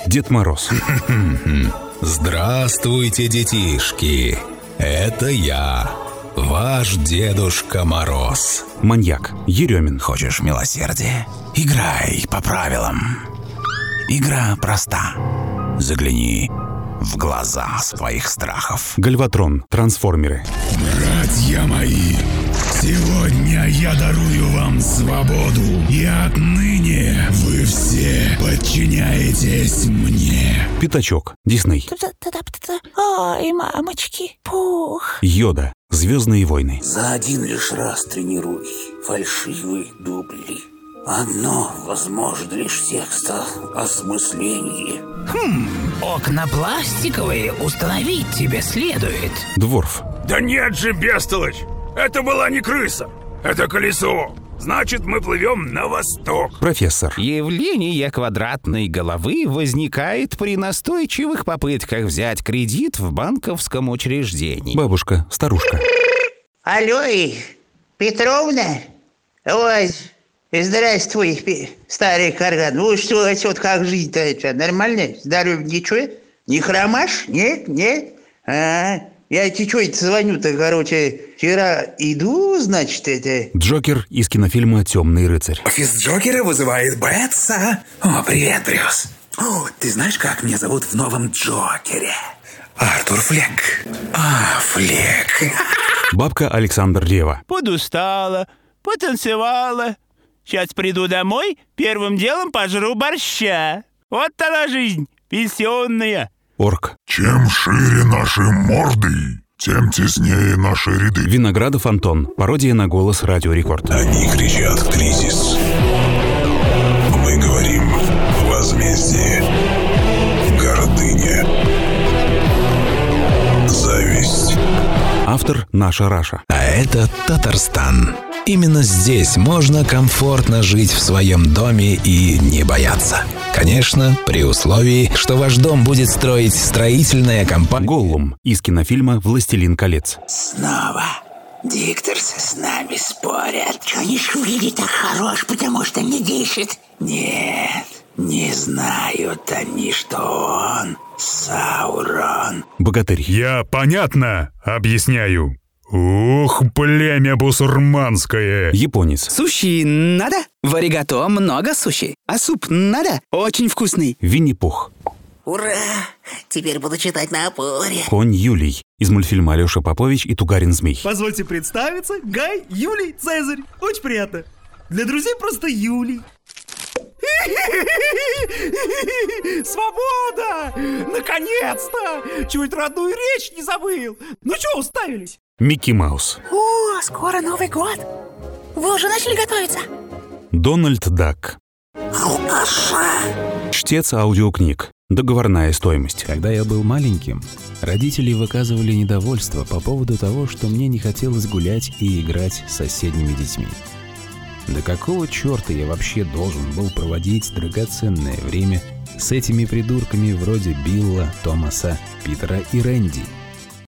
Дед Мороз. Здравствуйте, детишки. Это я, ваш Дедушка Мороз. Маньяк. Еремин. Хочешь милосердия? Играй по правилам. Игра проста. Загляни в глаза своих страхов. Гальватрон. Трансформеры. Братья мои, сегодня я дарую вам свободу, и отныне вы все подчиняетесь мне. Пятачок. Дисней. Ой, мамочки, пух. Йода. Звездные войны. За один лишь раз тренируй фальшивые дубли. Одно возможно лишь текста осмысление. Окна пластиковые установить тебе следует. Дворф. Да нет же, бестолочь! Это была не крыса, это колесо. Значит, мы плывем на восток. Профессор. Явление квадратной головы возникает при настойчивых попытках взять кредит в банковском учреждении. Бабушка. Старушка. Алло, Петровна? Ой, здравствуй, старый карган. Ну что, вот как жизнь-то? Нормально? Здоровье ничего? Не хромашь? Нет? Я тебе что это звоню-то, короче, вчера иду, значит, это... Джокер из кинофильма «Темный рыцарь». Офис Джокера вызывает Бэтса. О, привет, Брюс. О, ты знаешь, как меня зовут в новом Джокере? Артур Флек. Флек. Бабка Александр Ревва. Подустала, потанцевала. Сейчас приду домой, первым делом пожру борща. Вот она жизнь, пенсионная. Орк. Чем шире наши морды, тем теснее наши ряды. Виноградов Антон. Пародия на голос Радио Рекорд. Они кричат «Кризис». Мы говорим «Возмездие». Гордыня. Зависть. Автор Наша Раша. А это Татарстан. Именно здесь можно комфортно жить в своем доме и не бояться. Конечно, при условии, что ваш дом будет строить строительная компания. Голлум из кинофильма «Властелин колец». Снова дикторсы с нами спорят. Они ж выглядит так хорош, потому что не дышит. Нет, не знают они, что он Саурон. Богатырь. Я понятно объясняю. Ух, племя бусурманское. Японец. Суши надо? В аригато много суши. А суп надо? Очень вкусный. Винни-Пух. Ура! Теперь буду читать на опоре. Конь Юлий из мультфильма «Алеша Попович и Тугарин-Змей». Позвольте представиться, Гай Юлий Цезарь. Очень приятно. Для друзей просто Юлий. Свобода! Наконец-то! Чуть родную речь не забыл. Ну чё уставились? Микки Маус. О, скоро Новый год. Вы уже начали готовиться? Дональд Дак. Чтец аудиокниг. Договорная стоимость. Когда я был маленьким, родители выказывали недовольство по поводу того, что мне не хотелось гулять и играть с соседними детьми. Да какого черта я вообще должен был проводить драгоценное время с этими придурками вроде Билла, Томаса, Питера и Рэнди?